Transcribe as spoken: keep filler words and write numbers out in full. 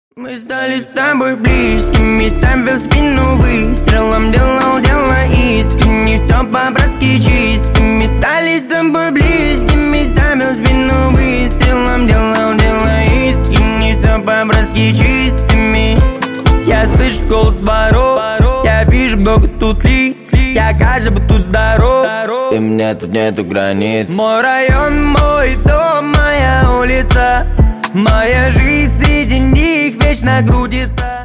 Мы стали с тобой близкими, ставил спину выстрелом, делал дело искренне, все по-братски чистыми. Стали с тобой близкими, ставил спину выстрелом, делал дело искренне, все по-братски чистыми. Я слышу голос воров, я вижу много тут лиц, я кажется, бы тут здоров. И мне тут нету границ. Мой район, мой дом, моя улица, моя жизнь среди них вечно грудится.